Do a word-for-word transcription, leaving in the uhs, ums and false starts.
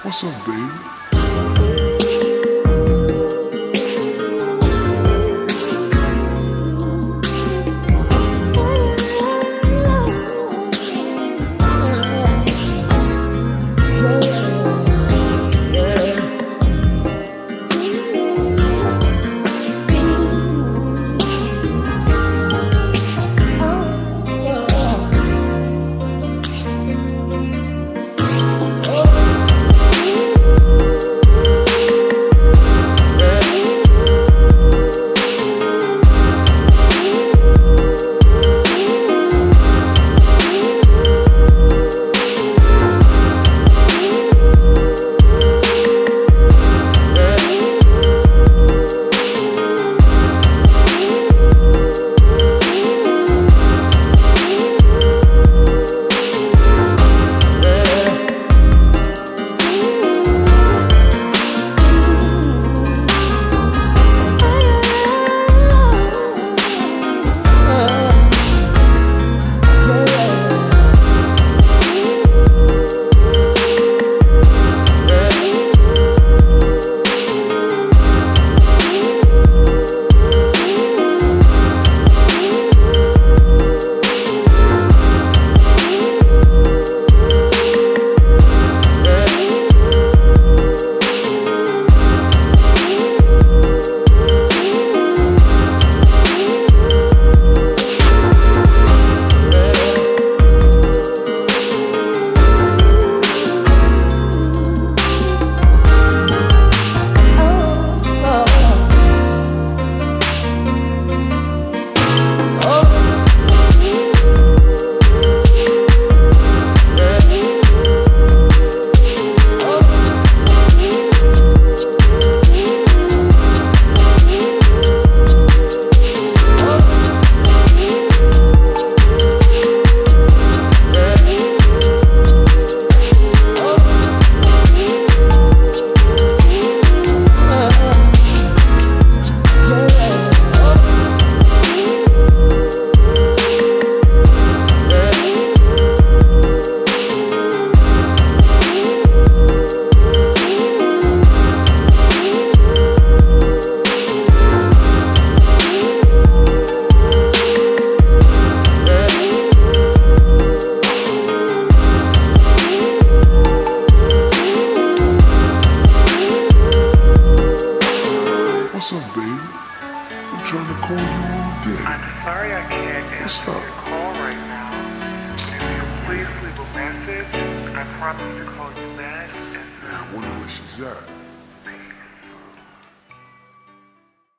What's up, baby? What's up, baby? I'm trying to call you all day. I'm sorry I can't What's answer up? your call right now. If you please leave a message, I promise to call you back. Yeah, I wonder where she's at.